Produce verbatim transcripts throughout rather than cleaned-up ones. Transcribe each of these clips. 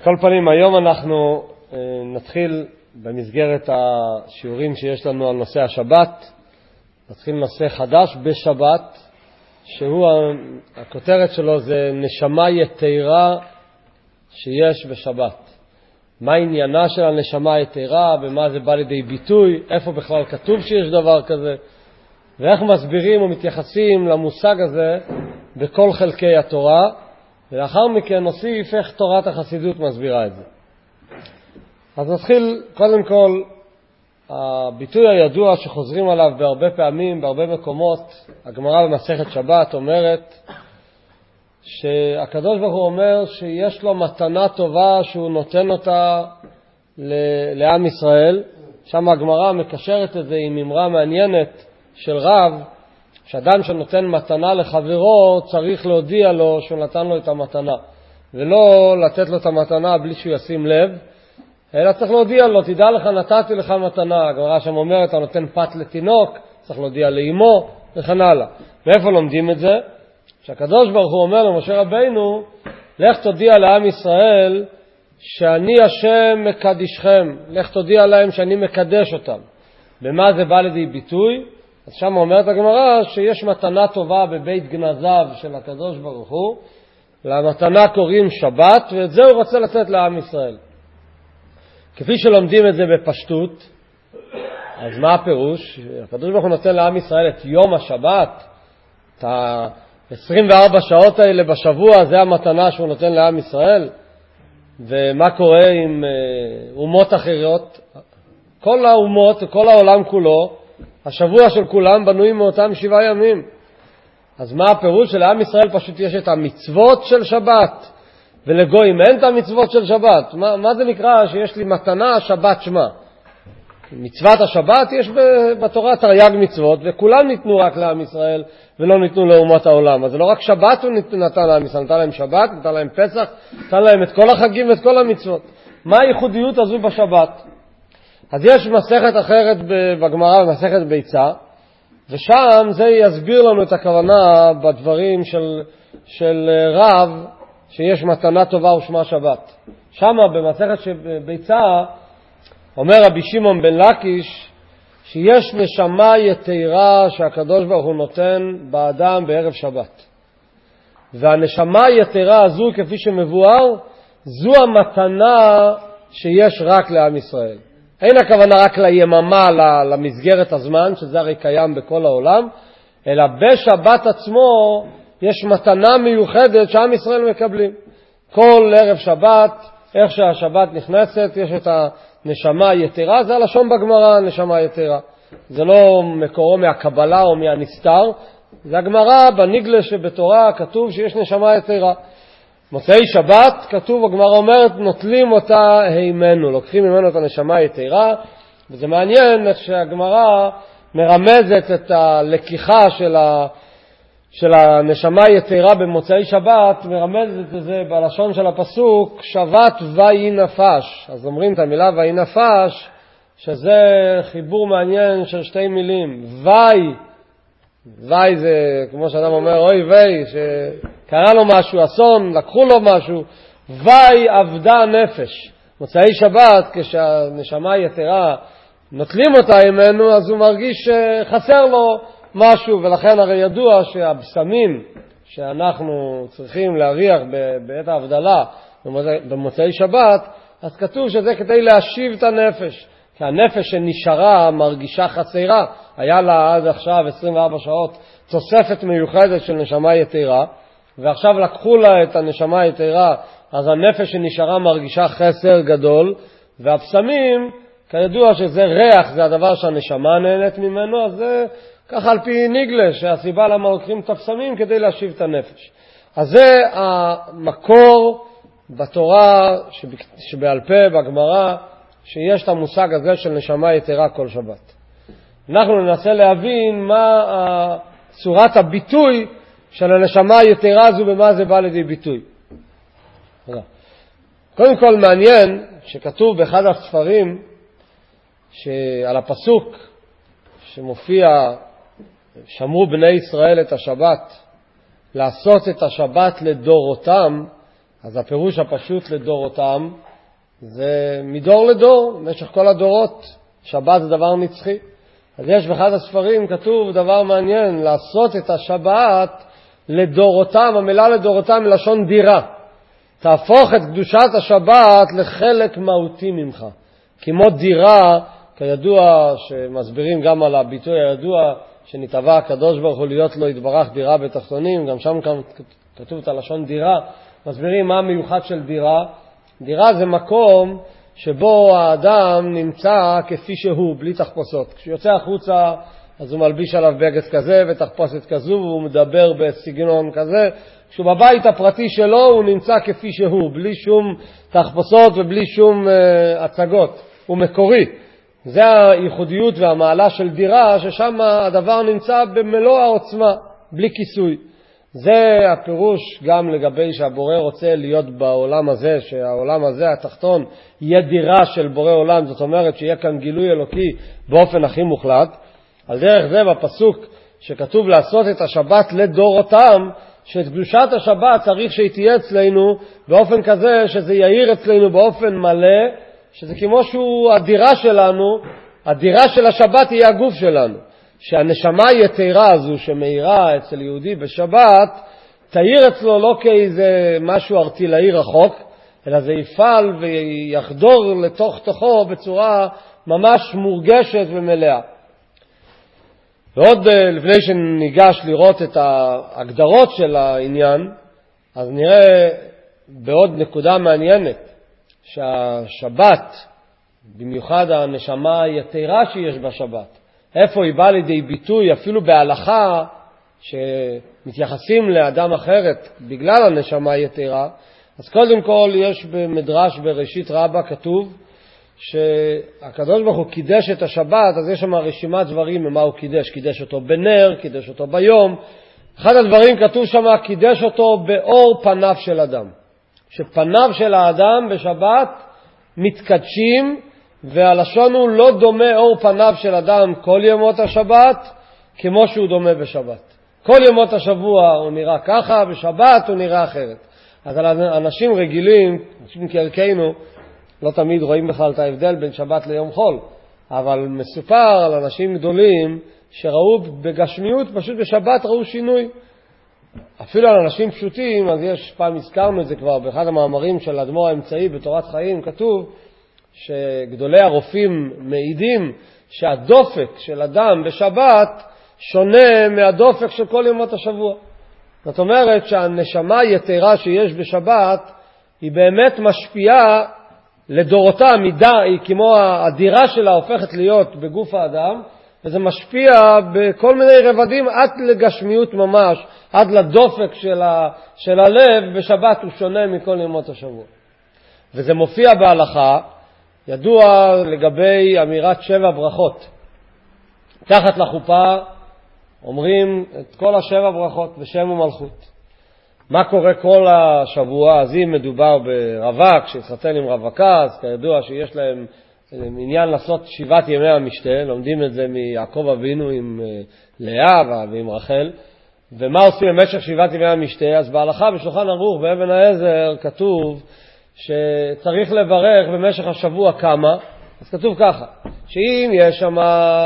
כל פנים, היום אנחנו נתחיל במסגרת השיעורים שיש לנו על נושא השבת, נתחיל נושא חדש בשבת, שהוא, הכותרת שלו זה נשמה יתרה שיש בשבת. מה עניינה של הנשמה היתרה, במה זה בא לידי ביטוי, איפה בכלל כתוב שיש דבר כזה, ואיך מסבירים ומתייחסים למושג הזה בכל חלקי התורה, ולאחר מכן נוסיף איך תורת החסידות מסבירה את זה. אז נתחיל קודם כל, הביטוי הידוע שחוזרים עליו בהרבה פעמים, בהרבה מקומות, הגמרא במסכת שבת אומרת שהקדוש ברוך הוא אומר שיש לו מתנה טובה שהוא נותן אותה לעם ישראל. שם הגמרא מקשרת את זה עם אמרה מעניינת של רב, שאדם שנותן מתנה לחברו צריך להודיע לו שהוא נתן לו את המתנה, ולא לתת לו את המתנה בלי שהוא ישים לב, אלא צריך להודיע לו, תדע לך נתתי לך מתנה. הגמרא שם אומרת, אתה נותן פת לתינוק, צריך להודיע לאמו וכן הלאה. ואיפה לומדים את זה? שהקדוש ברוך הוא אומר למשה רבינו, לך תודיע לעם ישראל שאני השם מקדישכם, לך תודיע להם שאני מקדש אותם. במה זה בא לידי ביטוי? אז שם אומרת הגמרא שיש מתנה טובה בבית גנזיו של הקדוש ברוך הוא, למתנה קוראים שבת, ואת זה הוא רוצה לתת לעם ישראל. כפי שלומדים את זה בפשטות, אז מה הפירוש? הקדוש ברוך הוא נותן לעם ישראל את יום השבת, את ה-עשרים וארבע שעות האלה בשבוע, זה המתנה שהוא נותן לעם ישראל. ומה קורה עם אומות אחרות? כל האומות, כל העולם כולו, השבוע של כולם בנויים מאותם שבעה ימים. אז מה הפירוש? שלעם ישראל פשוט יש את המצוות של שבת, ולגויים אין את המצוות של שבת. מה, מה זה נקרא שיש לי מתנה שבת שמה? מצוות השבת יש בתורה תרי"ג מצוות, וכולם ניתנו רק לעם ישראל ולא ניתנו לאומות העולם. אז זה לא רק שבת הוא נתן לעם ישראל, נתן להם שבת, נתן להם פסח, נתן להם את כל החגים ואת כל המצוות. מה הייחודיות הזו בשבת? אז יש מסכת אחרת בגמרא, מסכת ביצה, ושם זה יסביר לנו את הכוונה בדברים של, של רב, שיש מתנה טובה ושמה שבת. שם במסכת ביצה אומר רבי שמעון בן לקיש שיש נשמה יתרה שהקדוש ברוך הוא נותן באדם בערב שבת. והנשמה היתרה הזו, כפי שמבואר, זו המתנה שיש רק לעם ישראל. אין הכוונה רק ליממה, למסגרת הזמן, שזה הרי קיים בכל העולם, אלא בשבת עצמו יש מתנה מיוחדת שעם ישראל מקבלים. כל ערב שבת, איך שהשבת נכנסת, יש את הנשמה היתרה, זה הלשון בגמרא, הנשמה היתרה. זה לא מקורו מהקבלה או מהנסתר, זה הגמרא בניגלה שבתורה כתוב שיש נשמה יתרה. מוצאי שבת כתוב, הגמרא אומרת, נוטלים אותה הימנו, לוקחים ממנו את הנשמה היתרה, וזה מעניין איך שהגמרא מרמזת את הלקיחה של ה... של הנשמה היתרה במוצאי שבת, מרמזת את זה בלשון של הפסוק, שבת ואי נפש. אז אומרים את המילה ואי נפש, שזה חיבור מעניין של שתי מילים. ואי, ואי זה כמו שאדם אומר, אוי ואי, שקרה לו משהו, אסון, לקחו לו משהו. ואי עבדה נפש. מוצאי שבת, כשהנשמה היתרה נוטלים אותה ממנו, אז הוא מרגיש שחסר לו משהו, ולכן הרי ידוע שהבשמים שאנחנו צריכים להריח בעת ההבדלה במוצאי שבת, אז כתוב שזה כדי להשיב את הנפש, כי הנפש שנשארה מרגישה חסרה, היה לה עד עכשיו עשרים וארבע שעות תוספת מיוחדת של נשמה יתרה, ועכשיו לקחו לה את הנשמה היתרה, אז הנפש שנשארה מרגישה חסר גדול, והבשמים, כידוע שזה ריח, זה הדבר שהנשמה נהנית ממנו, אז זה ככה על פי ניגלה, שהסיבה למה לוקחים את הבשמים כדי להשיב את הנפש. אז זה המקור בתורה שבעל פה, בגמרא, שיש את המושג הזה של נשמה יתרה כל שבת. אנחנו ננסה להבין מה צורת הביטוי של הנשמה היתרה הזו, במה זה בא לידי ביטוי. קודם כל מעניין שכתוב באחד הספרים שעל הפסוק שמופיע שמרו בני ישראל את השבת, לעשות את השבת לדורותם, אז הפירוש הפשוט לדורותם זה מדור לדור, במשך כל הדורות. שבת זה דבר נצחי. אז יש באחד הספרים כתוב דבר מעניין, לעשות את השבת לדורותם, המילה לדורותם מלשון דירה. תהפוך את קדושת השבת לחלק מהותי ממך. כמו דירה, כידוע, שמסבירים גם על הביטוי הידוע, שנתבע הקדוש ברוך הוא להיות לו יתברך דירה בתחתונים, גם שם כתוב את הלשון דירה, מסבירים מה המיוחד של דירה. דירה זה מקום שבו האדם נמצא כפי שהוא, בלי תחפושות. כשהוא יוצא החוצה, אז הוא מלביש עליו בגד כזה ותחפושת כזו, והוא מדבר בסגנון כזה. כשהוא בבית הפרטי שלו, הוא נמצא כפי שהוא, בלי שום תחפושות ובלי שום uh, הצגות. הוא מקורי. זה הייחודיות והמעלה של דירה, ששם הדבר נמצא במלוא העוצמה, בלי כיסוי. זה הפירוש גם לגבי שהבורא רוצה להיות בעולם הזה, שהעולם הזה, התחתון, יהיה דירה של בורא עולם, זאת אומרת שיהיה כאן גילוי אלוקי באופן הכי מוחלט. על דרך זה בפסוק שכתוב לעשות את השבת לדורותם, שאת קדושת השבת צריך שהיא תהיה אצלנו באופן כזה שזה יאיר אצלנו באופן מלא, שזה כמו שהוא הדירה שלנו, הדירה של השבת היא הגוף שלנו. שהנשמה היתרה הזו שמאירה אצל יהודי בשבת, תאיר אצלו לא כאיזה משהו ארטילאי רחוק, אלא זה יפעל ויחדור לתוך תוכו בצורה ממש מורגשת ומלאה. ועוד לפני שניגש לראות את ההגדרות של העניין, אז נראה בעוד נקודה מעניינת, שהשבת, במיוחד הנשמה היתרה שיש בשבת, איפה היא באה לידי ביטוי אפילו בהלכה שמתייחסים לאדם אחרת בגלל הנשמה היתרה. אז קודם כל יש במדרש בראשית רבה כתוב שהקדוש ברוך הוא קידש את השבת, אז יש שם רשימת דברים ממה הוא קידש. קידש אותו בנר, קידש אותו ביום. אחד הדברים כתוב שם, קידש אותו באור פניו של אדם. שפניו של האדם בשבת מתקדשים, והלשון הוא לא דומה אור פניו של אדם כל ימות השבת כמו שהוא דומה בשבת. כל ימות השבוע הוא נראה ככה, בשבת הוא נראה אחרת. אז אנשים רגילים, אנשים כערכנו, לא תמיד רואים בכלל את ההבדל בין שבת ליום חול, אבל מסופר על אנשים גדולים שראו בגשמיות, פשוט בשבת ראו שינוי. אפילו על אנשים פשוטים, אז יש, פעם הזכרנו את זה כבר באחד המאמרים של האדמו"ר האמצעי בתורת חיים, כתוב שגדולי הרופאים מעידים שהדופק של אדם בשבת שונה מהדופק של כל ימות השבוע. זאת אומרת שהנשמה היתרה שיש בשבת היא באמת משפיעה לדורותה, מידה, היא כמו הדירה שלה הופכת להיות בגוף האדם, וזה משפיע בכל מיני רבדים עד לגשמיות ממש, עד לדופק של, ה, של הלב בשבת הוא שונה מכל ימות השבוע. וזה מופיע בהלכה, ידוע לגבי אמירת שבע ברכות. תחת לחופה אומרים את כל השבע ברכות בשם ומלכות. מה קורה כל השבוע? אז אם מדובר ברווק שהתחתן עם רווקה, אז כידוע שיש להם עניין לעשות שבעת ימי המשתה, לומדים את זה מיעקב אבינו עם לאה ועם רחל. ומה עושים במשך שבעת ימי המשתה? אז בהלכה בשולחן ערוך באבן העזר כתוב שצריך לברך במשך השבוע כמה. אז כתוב ככה, שאם יש שם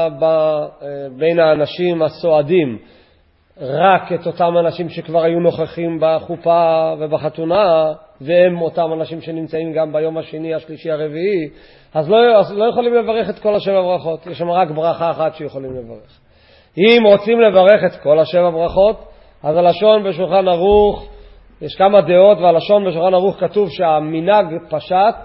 בין האנשים הסועדים רק את אותם אנשים שכבר היו נוכחים בחופה ובחתונה, והם אותם אנשים שנמצאים גם ביום השני, השלישי, הרביעי, אז לא, אז לא יכולים לברך את כל השבע ברכות. יש שם רק ברכה אחת שיכולים לברך. אם רוצים לברך את כל השבע ברכות, אז הלשון בשולחן ערוך, יש כמה דעות, והלשון בשולחן ערוך כתוב שהמנהג פשט,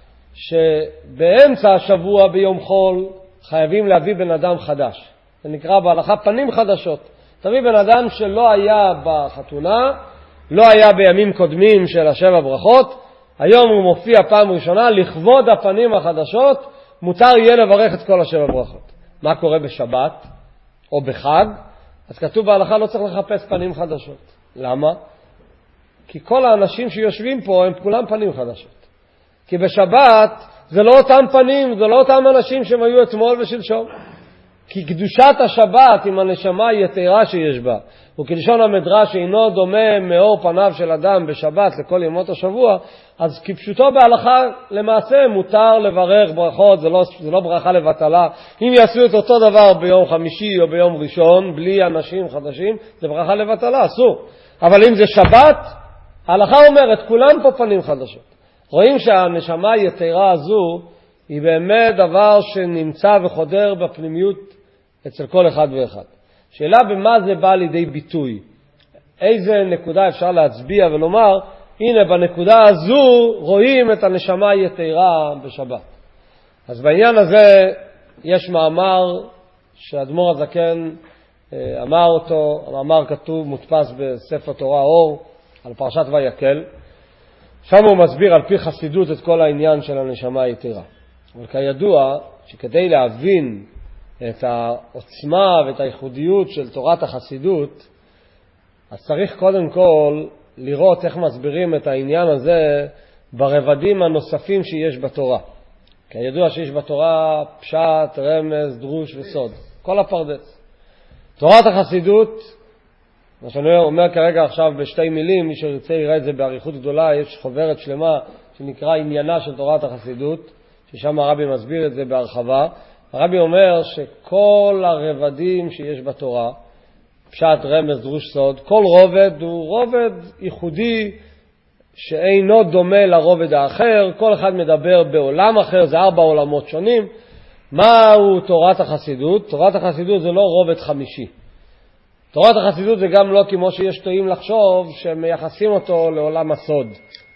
שבאמצע השבוע ביום חול חייבים להביא בן אדם חדש. זה נקרא בהלכה פנים חדשות. תביא בן אדם שלא היה בחתונה, לא היה בימים קודמים של השבע ברכות, היום הוא מופיע פעם ראשונה, לכבוד הפנים החדשות, מותר יהיה לברך את כל השבע ברכות. מה קורה בשבת או בחג? אז כתוב בהלכה לא צריך לחפש פנים חדשות. למה? כי כל האנשים שיושבים פה הם כולם פנים חדשות. כי בשבת זה לא אותם פנים, זה לא אותם אנשים שהם היו אתמול ושלשום. כי קדושת השבת עם הנשמה היתרה שיש בה, וכלשון המדרש אינו דומה מאור פניו של אדם בשבת לכל ימות השבוע, אז כפשוטו בהלכה למעשה מותר לברך ברכות, זה לא, זה לא ברכה לבטלה. אם יעשו את אותו דבר ביום חמישי או ביום ראשון, בלי אנשים חדשים, זה ברכה לבטלה, אסור. אבל אם זה שבת, ההלכה אומרת, כולם פה פנים חדשות. רואים שהנשמה היתרה הזו היא באמת דבר שנמצא וחודר בפנימיות אצל כל אחד ואחד. שאלה במה זה בא לידי ביטוי. איזה נקודה אפשר להצביע ולומר, הנה בנקודה הזו רואים את הנשמה היתרה בשבת. אז בעניין הזה יש מאמר שהאדמו"ר הזקן אמר אותו, המאמר כתוב, מודפס בספר תורה אור, על פרשת ויקל. שם הוא מסביר על פי חסידות את כל העניין של הנשמה היתרה. אבל כידוע שכדי להבין את העוצמה ואת הייחודיות של תורת החסידות, אז צריך קודם כל לראות איך מסבירים את העניין הזה ברבדים הנוספים שיש בתורה. כידוע שיש בתורה פשט, רמז, דרוש וסוד. כל הפרדס. תורת החסידות, מה שאני אומר כרגע עכשיו בשתי מילים, מי שרצה יראה את זה בעריכות גדולה, יש חוברת שלמה שנקרא עניינה של תורת החסידות, ששם הרבי מסביר את זה בהרחבה. הרבי אומר שכל הרבדים שיש בתורה, פשט, רמז, דרוש, סוד, כל רובד הוא רובד ייחודי שאינו דומה לרובד האחר, כל אחד מדבר בעולם אחר, זה ארבע עולמות שונים. מהו תורת החסידות? תורת החסידות זה לא רובד חמישי. תורת החסידות זה גם לא כמו שיש טועים לחשוב שמייחסים אותו לעולם הסוד.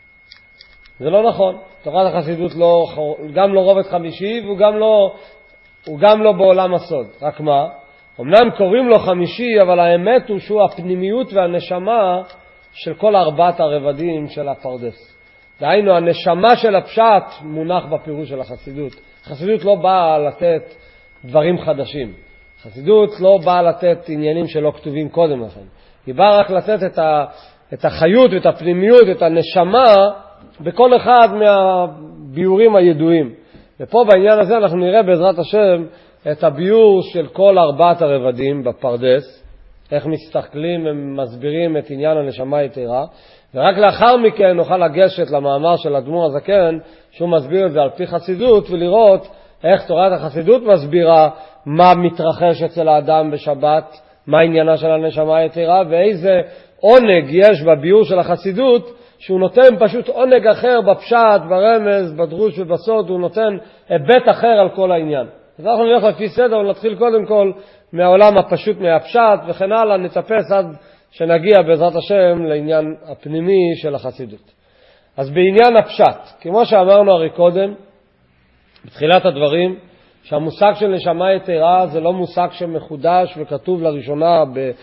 זה לא נכון. תורת החסידות לא, גם לא רובד חמישי והוא גם לא, הוא גם לא בעולם הסוד. רק מה? אמנם קוראים לו חמישי, אבל האמת הוא שהוא הפנימיות והנשמה של כל ארבעת הרבדים של הפרדס. דהיינו, הנשמה של הפשט מונח בפירוש של החסידות. החסידות לא באה לתת דברים חדשים. החסידות לא באה לתת עניינים שלא כתובים קודם לכן. היא באה רק לתת את, ה, את החיות ואת הפנימיות, את הנשמה, בכל אחד מהביורים הידועים. ופה בעניין הזה אנחנו נראה בעזרת השם את הביור של כל ארבעת הרבדים בפרדס, איך מסתכלים ומסבירים את עניין הנשמה היתרה, ורק לאחר מכן נוכל לגשת למאמר של האדמו"ר הזקן, שהוא מסביר את זה על פי חסידות, ולראות איך תורת החסידות מסבירה מה מתרחש אצל האדם בשבת, מה עניינה של הנשמה היתרה, ואיזה עונג יש בביור של החסידות, שהוא נותן פשוט עונג אחר בפשט, ברמז, בדרוש ובסוד, הוא נותן היבט אחר על כל העניין. אז אנחנו נלך לפי סדר ונתחיל קודם כל מהעולם הפשוט מהפשט וכן הלאה, נטפס עד שנגיע בעזרת השם לעניין הפנימי של החסידות. אז בעניין הפשט, כמו שאמרנו הרי קודם, בתחילת הדברים, שהמושג של נשמה יתרה זה לא מושג שמחודש וכתוב לראשונה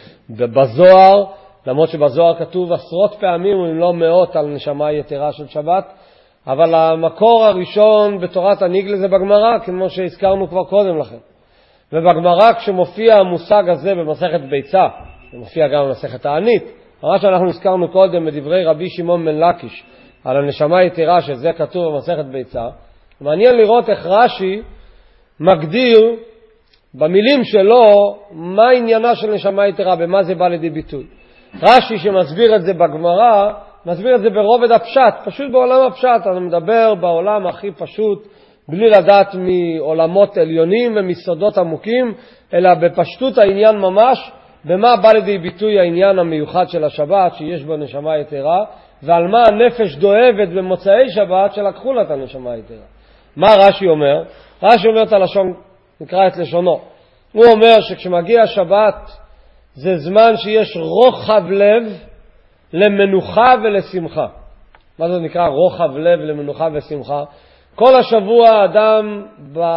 בזוהר, למרות שבזוהר כתוב עשרות פעמים אם לא מאות על נשמה יתרה של שבת, אבל המקור הראשון בתורת הניגלה זה בגמרא, כמו שהזכרנו כבר קודם לכן. ובגמרא כשמופיע המושג הזה במסכת ביצה, זה מופיע גם במסכת הענית, מה שאנחנו הזכרנו קודם בדברי רבי שמעון בן לקיש על הנשמה יתרה שזה כתוב במסכת ביצה, מעניין לראות איך רש"י מגדיר במילים שלו מה עניינה של נשמה יתרה, במה זה בא לידי ביטוי. רש"י שמסביר את זה בגמרא, מסביר את זה ברובד הפשט, פשוט בעולם הפשט, אני מדבר בעולם הכי פשוט, בלי לדעת מעולמות עליונים ומסודות עמוקים, אלא בפשטות העניין ממש, במה בא לידי ביטוי העניין המיוחד של השבת, שיש בו נשמה יתרה, ועל מה הנפש דואבת במוצאי שבת שלקחו לה את הנשמה יתרה. מה רש"י אומר? רש"י אומר את הלשון, נקרא את לשונו. הוא אומר שכשמגיע השבת, זה זמן שיש רוחב לב למנוחה ולשמחה. מה זה נקרא רוחב לב למנוחה ושמחה? כל השבוע האדם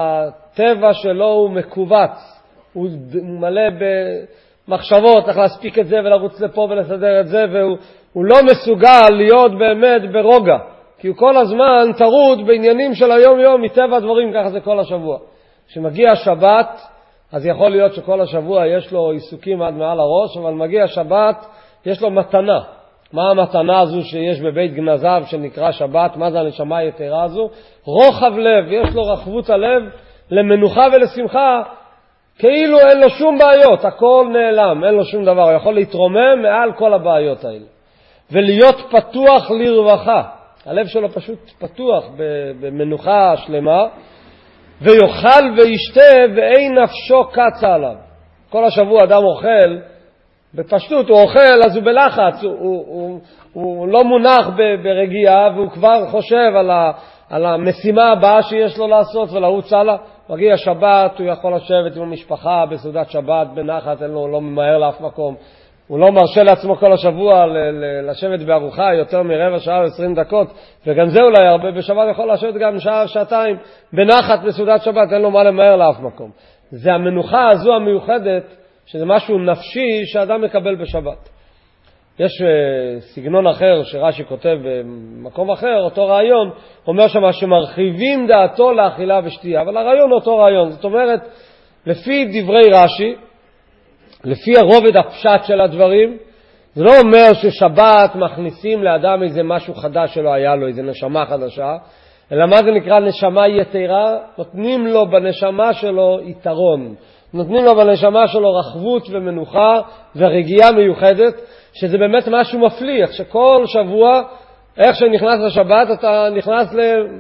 בטבע שלו הוא מקובץ, הוא מלא במחשבות, איך להספיק את זה ולרוץ לפה ולסדר את זה, והוא לא מסוגל להיות באמת ברוגע, כי הוא כל הזמן טרוד בעניינים של היום יום, מטבע הדברים, ככה זה כל השבוע. כשמגיע השבת, אז יכול להיות שכל השבוע יש לו עיסוקים עד מעל הראש, אבל מגיע השבת, יש לו מתנה. מה המתנה הזו שיש בבית גנזיו שנקרא שבת? מה זה הנשמה היתרה הזו? רוחב לב, יש לו רחבות הלב למנוחה ולשמחה, כאילו אין לו שום בעיות, הכל נעלם, אין לו שום דבר, הוא יכול להתרומם מעל כל הבעיות האלה. ולהיות פתוח לרווחה, הלב שלו פשוט פתוח במנוחה שלמה, ויאכל וישתה ואין נפשו קצה עליו. כל השבוע אדם אוכל, בפשטות הוא אוכל, אז הוא בלחץ, הוא, הוא, הוא, הוא לא מונח ברגיעה, והוא כבר חושב על, ה, על המשימה הבאה שיש לו לעשות ולרוץ הלאה. מגיע שבת, הוא יכול לשבת עם המשפחה בסעודת שבת, בנחת, אין לו, לא ממהר לאף מקום. הוא לא מרשה לעצמו כל השבוע ל- ל- לשבת בארוחה יותר מרבע שעה ועשרים דקות, וגם זה אולי הרבה. בשבת יכול לשבת גם שעה שעתיים בנחת בסעודת שבת, אין לו מה למהר לאף מקום. זה המנוחה הזו המיוחדת, שזה משהו נפשי שאדם מקבל בשבת. יש uh, סגנון אחר שרש"י כותב במקום אחר, אותו רעיון, אומר שמה שמרחיבים דעתו לאכילה ושתייה, אבל הרעיון אותו רעיון. זאת אומרת, לפי דברי רש"י, לפי הרובד הפשט של הדברים, זה לא אומר ששבת מכניסים לאדם איזה משהו חדש שלא היה לו, איזה נשמה חדשה, אלא מה זה נקרא נשמה יתרה? נותנים לו בנשמה שלו יתרון, נותנים לו בנשמה שלו רחבות ומנוחה ורגיעה מיוחדת, שזה באמת משהו מפליח, שכל שבוע, איך שנכנס לשבת, אתה נכנס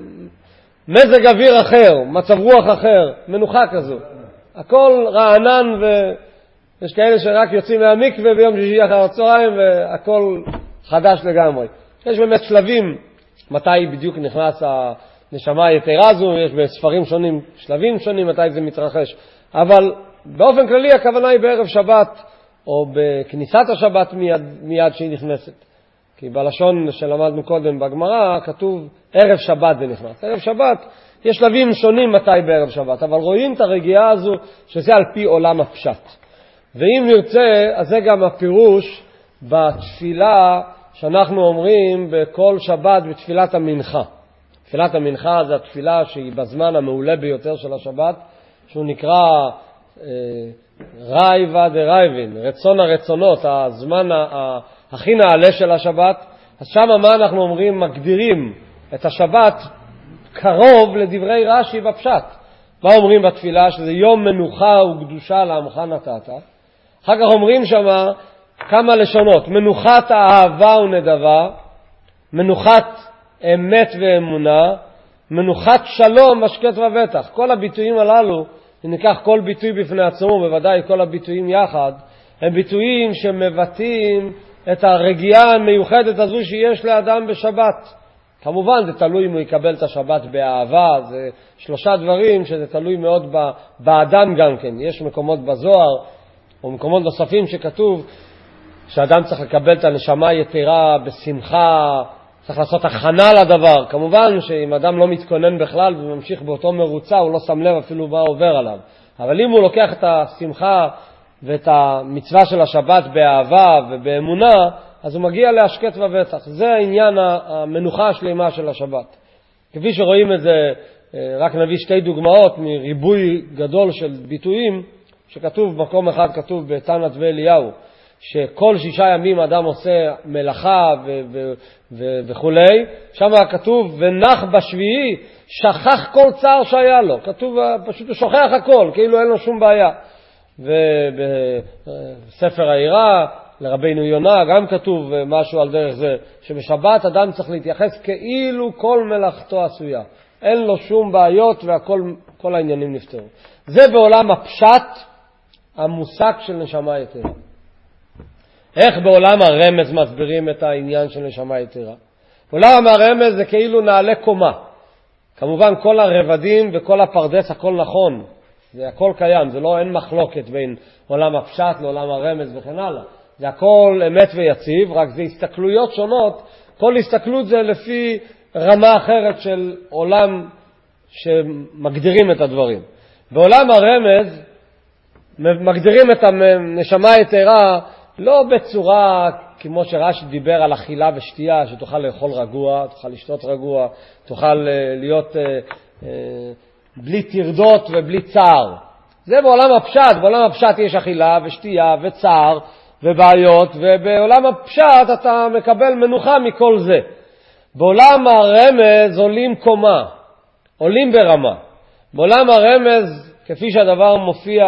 למזג אוויר אחר, מצב רוח אחר, מנוחה כזו. הכל רענן, ויש כאלה שרק יוצאים מהמקווה ביום שישי אחר הצהריים, והכל חדש לגמרי. יש באמת שלבים, מתי בדיוק נכנס הנשמה היתרה הזו, יש בספרים שונים, שלבים שונים, מתי זה מתרחש. אבל באופן כללי הכוונה היא בערב שבת, או בכניסת השבת מיד, מיד שהיא נכנסת. כי בלשון שלמדנו קודם בגמרא, כתוב ערב שבת זה נכנס. ערב שבת, יש שלבים שונים מתי בערב שבת, אבל רואים את הרגיעה הזו, שזה על פי עולם הפשט. ואם נרצה, אז זה גם הפירוש בתפילה שאנחנו אומרים בכל שבת בתפילת המנחה. תפילת המנחה זה התפילה שהיא בזמן המעולה ביותר של השבת, שהוא נקרא רייבה דרייבין, רצון הרצונות, הזמן הכי נעלה של השבת. אז שם מה אנחנו אומרים? מגדירים את השבת קרוב לדברי רש"י בפשט. מה אומרים בתפילה? שזה יום מנוחה וקדושה לעמך נתת. אחר כך אומרים שם כמה לשונות: מנוחת האהבה ונדבה, מנוחת אמת ואמונה, מנוחת שלום השקט ובטח. כל הביטויים הללו, אם ניקח כל ביטוי בפני עצמו, בוודאי כל הביטויים יחד, הם ביטויים שמבטאים את הרגיעה המיוחדת הזו שיש לאדם בשבת. כמובן זה תלוי אם הוא יקבל את השבת באהבה, זה שלושה דברים שזה תלוי מאוד באדם גם כן. יש מקומות בזוהר או מקומות נוספים שכתוב שאדם צריך לקבל את הנשמה היתרה בשמחה, צריך לעשות הכנה לדבר. כמובן שאם אדם לא מתכונן בכלל וממשיך באותו מרוצה, הוא לא שם לב אפילו מה עובר עליו. אבל אם הוא לוקח את השמחה ואת המצווה של השבת באהבה ובאמונה, אז הוא מגיע להשקט ובטח. זה העניין המנוחה השלימה של השבת. כפי שרואים את זה, רק נביא שתי דוגמאות מריבוי גדול של ביטויים, שכתוב במקום אחד, כתוב בתנת ואליהו, שכל שישה ימים אדם עושה מלאכה ו- ו- ו- וכו'. שם כתוב ונח בשביעי שכח כל צער שהיה לו. כתוב פשוט הוא שוכח הכל, כאילו אין לו שום בעיה. ובספר העירה לרבינו יונה גם כתוב משהו על דרך זה, שבשבת אדם צריך להתייחס כאילו כל מלאכתו עשויה, אין לו שום בעיות והכל, כל העניינים נפתרו. זה בעולם הפשט המושג של נשמה יתרה. איך בעולם הרמז מסבירים את העניין של נשמה יתרה? בעולם הרמז זה כאילו נעלה קומה. כמובן כל הרבדים וכל הפרדס הכל נכון, זה הכל קיים, זה לא, אין מחלוקת בין עולם הפשט לעולם הרמז וכן הלאה. זה הכל אמת ויציב, רק זה הסתכלויות שונות. כל הסתכלות זה לפי רמה אחרת של עולם שמגדירים את הדברים. בעולם הרמז מגדירים את הנשמה היתרה לא בצורה כמו שרש"י דיבר על אכילה ושתייה, שתוכל לאכול רגוע, תוכל לשתות רגוע, תוכל להיות אה, אה, בלי תרדות ובלי צער. זה בעולם הפשט. בעולם הפשט יש אכילה ושתייה וצער ובעיות, ובעולם הפשט אתה מקבל מנוחה מכל זה. בעולם הרמז עולים קומה, עולים ברמה. בעולם הרמז, כפי שהדבר מופיע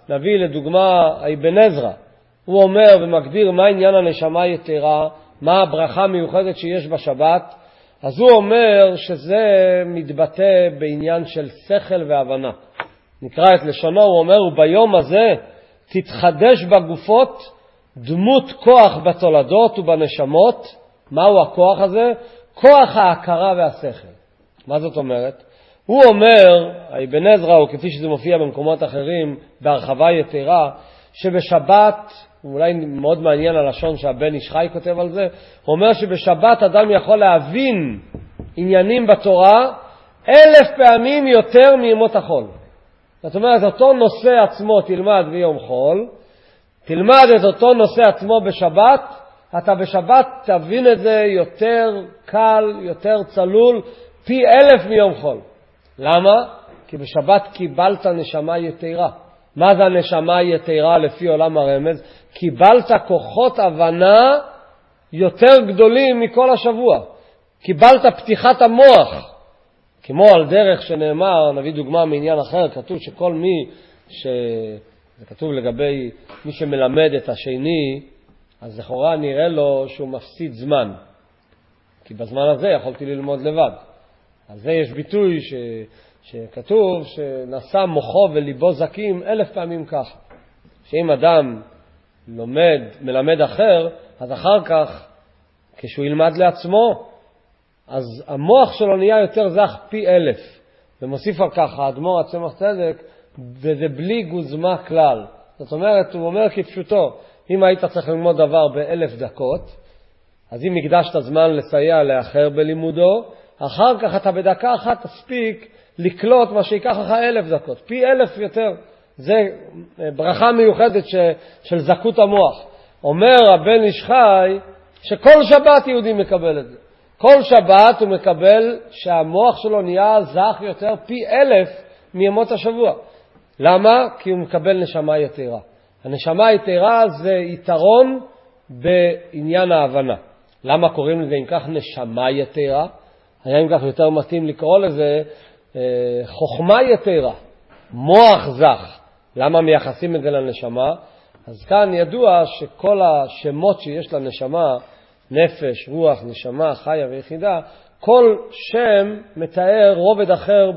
נביא לדוגמה אבן עזרא, הוא אומר ומגדיר מה עניין הנשמה יתרה, מה הברכה המיוחדת שיש בשבת, אז הוא אומר שזה מתבטא בעניין של שכל והבנה. נקרא את לשונו, הוא אומר, וביום הזה תתחדש בגופות דמות כוח בתולדות ובנשמות. מהו הכוח הזה? כוח ההכרה והשכל. מה זאת אומרת? הוא אומר, אבן עזרא, או כפי שזה מופיע במקומות אחרים, בהרחבה יתרה, שבשבת, אולי מאוד מעניין הלשון שהבן איש חי כותב על זה, הוא אומר שבשבת אדם יכול להבין עניינים בתורה אלף פעמים יותר מימות החול. זאת אומרת, אותו נושא עצמו תלמד ביום חול, תלמד את אותו נושא עצמו בשבת, אתה בשבת תבין את זה יותר קל, יותר צלול, פי אלף מיום חול. למה? כי בשבת קיבלת נשמה יתרה. מה זה הנשמה יתרה לפי עולם הרמז? קיבלת כוחות הבנה יותר גדולים מכל השבוע. קיבלת פתיחת המוח. כמו על דרך שנאמר, נביא דוגמה מעניין אחר, כתוב שכל מי, ש... זה כתוב לגבי מי שמלמד את השני, אז לכאורה נראה לו שהוא מפסיד זמן. כי בזמן הזה יכולתי ללמוד לבד. על זה יש ביטוי ש... שכתוב שנשא מוחו וליבו זקים אלף פעמים ככה. שאם אדם לומד, מלמד אחר, אז אחר כך, כשהוא ילמד לעצמו, אז המוח שלו נהיה יותר זך פי אלף. ומוסיף על כך, האדמו"ר הצמח צדק, וזה בלי גוזמה כלל. זאת אומרת, הוא אומר כפשוטו, אם היית צריך ללמוד דבר באלף דקות, אז אם הקדשת זמן לסייע לאחר בלימודו, אחר כך אתה בדקה אחת תספיק לקלוט מה שיקח לך אלף דקות. פי אלף יותר. זה ברכה מיוחדת ש, של זכות המוח. אומר הבן איש חי שכל שבת יהודי מקבל את זה. כל שבת הוא מקבל שהמוח שלו נהיה זך יותר פי אלף מימות השבוע. למה? כי הוא מקבל נשמה יתרה. הנשמה יתרה זה יתרון בעניין ההבנה. למה קוראים לזה אם כך נשמה יתרה? היה אם כך יותר מתאים לקרוא לזה אה, חוכמה יתרה, מוח זך. למה מייחסים את זה לנשמה? אז כאן ידוע שכל השמות שיש לנשמה, נפש, רוח, נשמה, חיה ויחידה, כל שם מתאר רובד אחר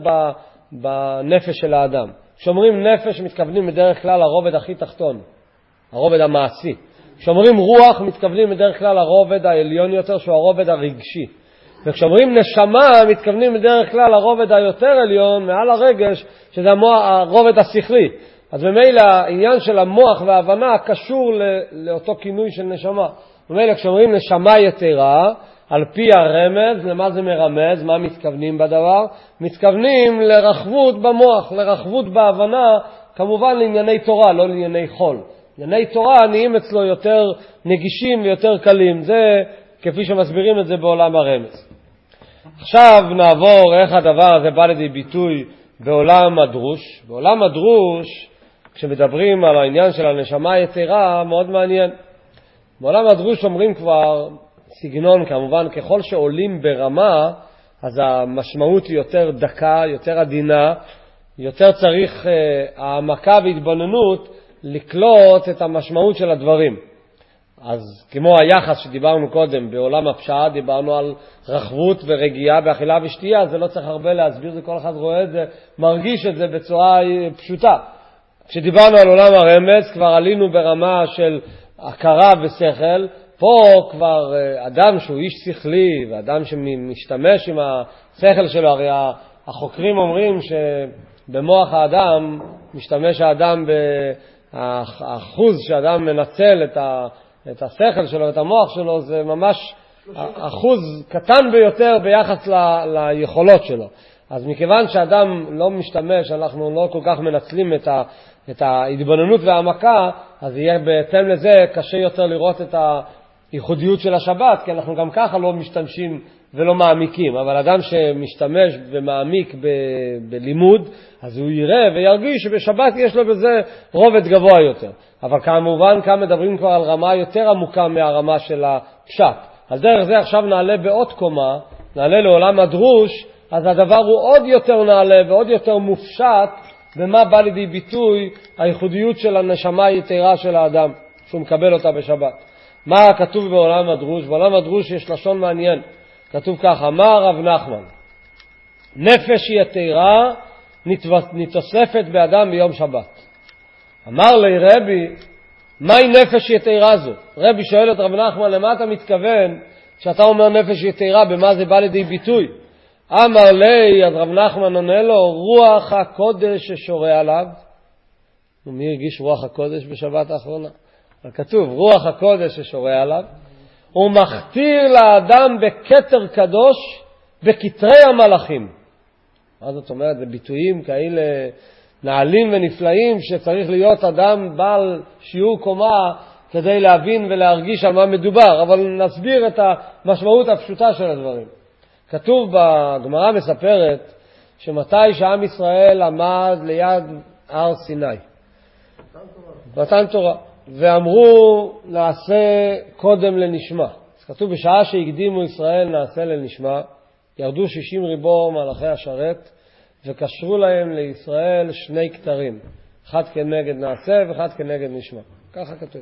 בנפש של האדם. כשאומרים נפש מתכוונים בדרך כלל הרובד הכי תחתון, הרובד המעשי. כשאומרים רוח מתכוונים בדרך כלל הרובד העליון יותר שהוא הרובד הרגשי. וכשאומרים נשמה מתכוונים בדרך כלל הרובד היותר עליון מעל הרגש שזה הרובד השכלי. אז במילא העניין של המוח וההבנה קשור לאותו כינוי של נשמה. במילא כשאומרים נשמה יתרה, על פי הרמז, למה זה מרמז, מה מתכוונים בדבר? מתכוונים לרחבות במוח, לרחבות בהבנה, כמובן לענייני תורה, לא לענייני חול. ענייני תורה נהיים אצלו יותר נגישים ויותר קלים. זה כפי שמסבירים את זה בעולם הרמז. עכשיו נעבור איך הדבר הזה בא לידי ביטוי בעולם הדרוש. בעולם הדרוש, כשמדברים על העניין של הנשמה יתרה, מאוד מעניין. בעולם הדרוש אומרים כבר סגנון, כמובן, ככל שעולים ברמה, אז המשמעות היא יותר דקה, יותר עדינה, יותר צריך uh, העמקה והתבוננות לקלוט את המשמעות של הדברים. אז כמו היחס שדיברנו קודם, בעולם הפשעה דיברנו על רחבות ורגיעה באכילה ושתייה, זה לא צריך הרבה להסביר, זה כל אחד רואה את זה, מרגיש את זה בצורה פשוטה. כשדיברנו על עולם הרמז, כבר עלינו ברמה של הכרה ושכל, פה כבר אדם שהוא איש שכלי, ואדם שמשתמש עם השכל שלו, הרי החוקרים אומרים שבמוח האדם, משתמש האדם באחוז שאדם מנצל את ה... את השכל שלו, את המוח שלו, זה ממש אחוז קטן ביותר ביחס ל, ליכולות שלו. אז מכיוון שאדם לא משתמש, אנחנו לא כל כך מנצלים את, ה, את ההתבוננות והעמקה, אז יהיה בהתאם לזה קשה יותר לראות את הייחודיות של השבת, כי אנחנו גם ככה לא משתמשים ולא מעמיקים. אבל אדם שמשתמש ומעמיק ב, בלימוד, אז הוא יראה וירגיש שבשבת יש לו בזה רובד גבוה יותר. אבל כמובן כאן מדברים כבר על רמה יותר עמוקה מהרמה של הפשט. על דרך זה עכשיו נעלה בעוד קומה, נעלה לעולם הדרוש, אז הדבר הוא עוד יותר נעלה ועוד יותר מופשט במה בא לידי ביטוי הייחודיות של הנשמה היתרה של האדם, שהוא מקבל אותה בשבת. מה כתוב בעולם הדרוש? בעולם הדרוש יש לשון מעניין. כתוב כך, אמר רב נחמן, נפש יתרה נתוספת באדם ביום שבת. אמר לי רבי, מהי נפש יתרה זו? רבי שואל את רב נחמן, למה אתה מתכוון כשאתה אומר נפש יתרה, במה זה בא לידי ביטוי? אמר לי, אז רב נחמן עונה לו, רוח הקודש ששורה עליו. ומי הרגיש רוח הקודש בשבת האחרונה? כתוב, רוח הקודש ששורה עליו, הוא מכתיר לאדם בכתר קדוש בכתרי המלאכים. מה זאת אומרת? זה ביטויים כאלה נעלים ונפלאים שצריך להיות אדם בעל שיעור קומה כדי להבין ולהרגיש על מה מדובר, אבל נסביר את המשמעות הפשוטה של הדברים. כתוב בגמרא מספרת שמתי שעם ישראל עמד ליד הר סיני, מתן תורה, ואמרו נעשה קודם לנשמה. אז כתוב בשעה שהקדימו ישראל נעשה לנשמה, ירדו שישים ריבו מלאכי השרת וקשרו להם לישראל שני כתרים, אחד כנגד נעשה ואחד כנגד נשמה. ככה כתוב.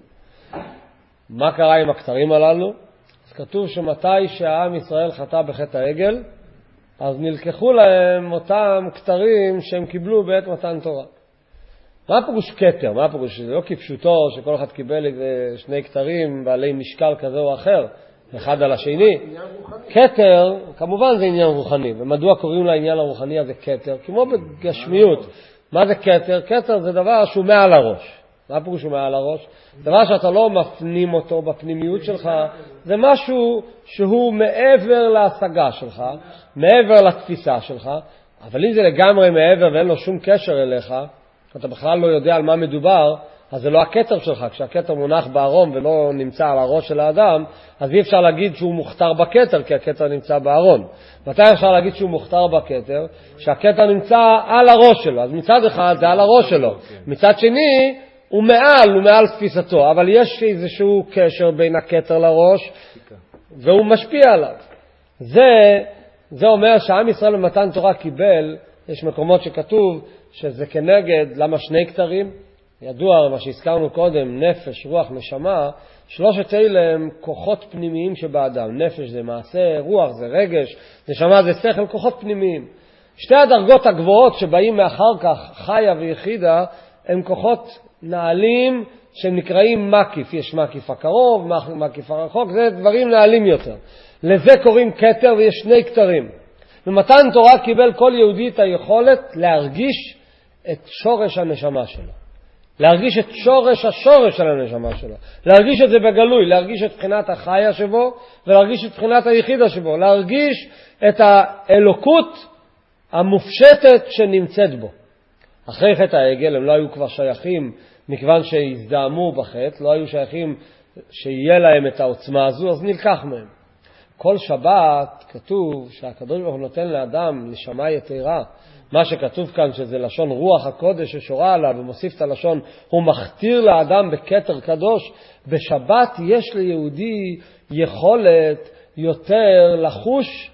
מה קרה עם הכתרים הללו? אז כתוב שמתי שהעם ישראל חטא בחטא העגל, אז נלקחו להם אותם כתרים שהם קיבלו בעת מתן תורה. מה פירוש כתר? מה פירוש? זה לא כפשוטו שכל אחד קיבל איזה שני כתרים בעלי משקל כזה או אחר, אחד על השני. כתר, כמובן זה עניין רוחני. ומדוע קוראים לעניין הרוחני הזה כתר? כמו בגשמיות. מה זה כתר? כתר זה דבר שהוא מעל הראש. מה פירוש שהוא מעל הראש? דבר שאתה לא מפנים אותו בפנימיות שלך, זה משהו שהוא מעבר להשגה שלך, מעבר לתפיסה שלך, אבל אם זה לגמרי מעבר ואין לו שום קשר אליך, אתה בכלל לא יודע על מה מדובר, אז זה לא הכתר שלך. כשהכתר מונח בארון ולא נמצא על הראש של האדם, אז אי אפשר להגיד שהוא מוכתר בכתר, כי הכתר נמצא בארון. מתי אפשר להגיד שהוא מוכתר בכתר? שהכתר נמצא על הראש שלו. אז מצד אחד זה על הראש שלו. מצד שני, הוא מעל, הוא מעל תפיסתו. אבל יש איזשהו קשר בין הכתר לראש, והוא משפיע עליו. זה, זה אומר שעם ישראל במתן תורה קיבל, יש מקומות שכתוב שזה כנגד, למה שני כתרים? ידוע מה שהזכרנו קודם, נפש, רוח, נשמה, שלושת אלה הם כוחות פנימיים שבאדם. נפש זה מעשה, רוח זה רגש, נשמה זה שכל, כוחות פנימיים. שתי הדרגות הגבוהות שבאים מאחר כך, חיה ויחידה, הם כוחות נעלים שהם נקראים מקיף. יש מקיף הקרוב, מקיף הרחוק, זה דברים נעלים יותר. לזה קוראים כתר ויש שני כתרים. במתן תורה קיבל כל יהודי את היכולת להרגיש את שורש הנשמה שלו. להרגיש את שורש השורש של הנשמה שלו. להרגיש את זה בגלוי, להרגיש את בחינת החיה שבו ולהרגיש את בחינת היחידה שבו. להרגיש את האלוקות המופשטת שנמצאת בו. אחרי חטא העגל הם לא היו כבר שייכים, מכיוון שהזדעמו בחטא, לא היו שייכים שיהיה להם את העוצמה הזו, אז נלקח מהם. כל שבת כתוב שהקדוש ברוך הוא נותן לאדם נשמה יתרה. מה שכתוב כאן שזה לשון רוח הקודש ששורה עליו ומוסיף את הלשון, הוא מכתיר לאדם בכתר קדוש. בשבת יש ליהודי יכולת יותר לחוש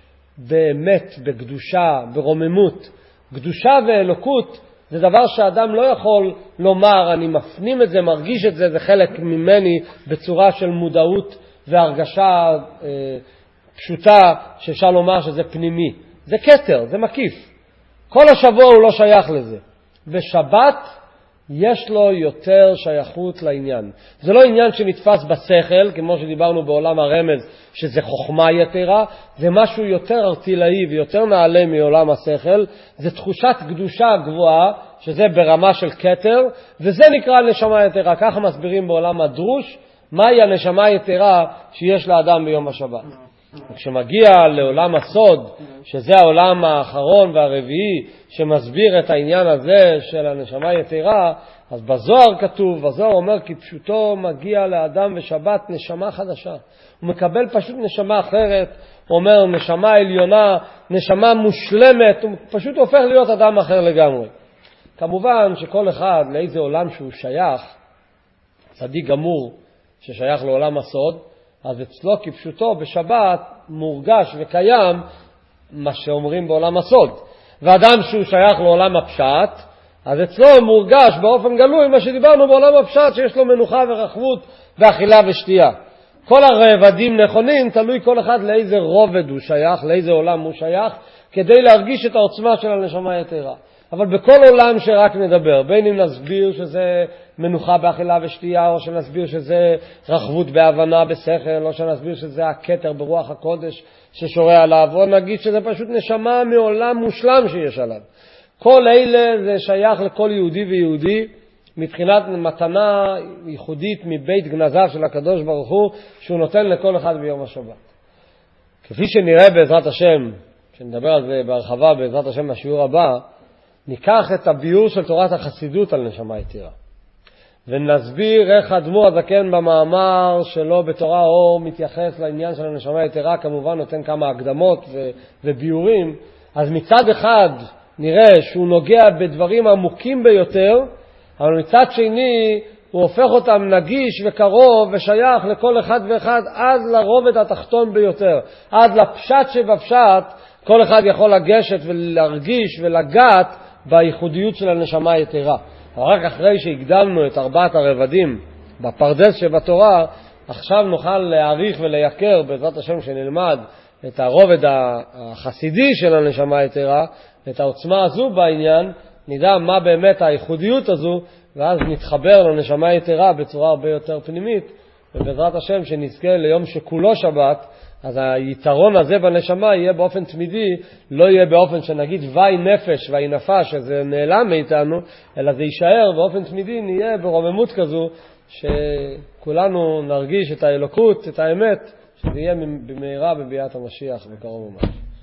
באמת בקדושה, ברוממות. קדושה ואלוקות זה דבר שאדם לא יכול לומר, אני מפנים את זה, מרגיש את זה, זה חלק ממני בצורה של מודעות והרגשה אה, פשוטה שאפשר לומר שזה פנימי. זה כתר, זה מקיף. כל השבוע הוא לא שייך לזה. בשבת יש לו יותר שייכות לעניין. זה לא עניין שנתפס בשכל, כמו שדיברנו בעולם הרמז, שזה חוכמה יתרה, זה משהו יותר ארטילאי ויותר נעלה מעולם השכל, זה תחושת קדושה גבוהה, שזה ברמה של כתר, וזה נקרא נשמה יתרה. ככה מסבירים בעולם הדרוש, מהי הנשמה יתרה שיש לאדם ביום השבת. וכשמגיע לעולם הסוד, שזה העולם האחרון והרביעי שמסביר את העניין הזה של הנשמה יתרה, אז בזוהר כתוב, בזוהר אומר כי פשוטו מגיע לאדם בשבת נשמה חדשה. הוא מקבל פשוט נשמה אחרת, הוא אומר נשמה עליונה, נשמה מושלמת, הוא פשוט הופך להיות אדם אחר לגמרי. כמובן שכל אחד לאיזה עולם שהוא שייך, צדיק גמור ששייך לעולם הסוד, אז אצלו כפשוטו בשבת מורגש וקיים מה שאומרים בעולם הסוד. ואדם שהוא שייך לעולם הפשט, אז אצלו מורגש באופן גלוי מה שדיברנו בעולם הפשט, שיש לו מנוחה ורחבות ואכילה ושתייה. כל הרבדים נכונים, תלוי כל אחד לאיזה רובד הוא שייך, לאיזה עולם הוא שייך, כדי להרגיש את העוצמה של הנשמה היתרה. אבל בכל עולם שרק נדבר, בין אם נסביר שזה מנוחה באכילה ושתייה, או שנסביר שזה רחבות בהבנה בשכל, או שנסביר שזה הכתר ברוח הקודש ששורה עליו, או נגיד שזה פשוט נשמה מעולם מושלם שיש עליו. כל אלה זה שייך לכל יהודי ויהודי, מבחינת מתנה ייחודית מבית גנזיו של הקדוש ברוך הוא, שהוא נותן לכל אחד ביום השבת. כפי שנראה בעזרת השם, שנדבר על זה בהרחבה בעזרת השם בשיעור הבא, ניקח את הביור של תורת החסידות על נשמה יתרה. ונסביר איך האדמו"ר הזקן במאמר שלו בתורה אור מתייחס לעניין של הנשמה יתרה, כמובן נותן כמה הקדמות ו- וביורים. אז מצד אחד נראה שהוא נוגע בדברים עמוקים ביותר, אבל מצד שני הוא הופך אותם נגיש וקרוב ושייך לכל אחד ואחד עד לרובד התחתון ביותר, עד לפשט שבפשט. כל אחד יכול לגשת ולהרגיש ולגעת בייחודיות של הנשמה היתרה. רק אחרי שהקדמנו את ארבעת הרבדים בפרדס שבתורה, עכשיו נוכל להעריך ולייקר בעזרת השם שנלמד את הרובד החסידי של הנשמה היתרה, את העוצמה הזו בעניין, נדע מה באמת הייחודיות הזו, ואז נתחבר לנשמה היתרה בצורה הרבה יותר פנימית, ובעזרת השם שנזכה ליום שכולו שבת, אז היתרון הזה בנשמה יהיה באופן תמידי, לא יהיה באופן שנגיד וי נפש וי נפש, שזה נעלם מאיתנו, אלא זה יישאר באופן תמידי, נהיה ברוממות כזו, שכולנו נרגיש את האלוקות, את האמת, שזה יהיה במהרה בביאת המשיח בקרוב ממש.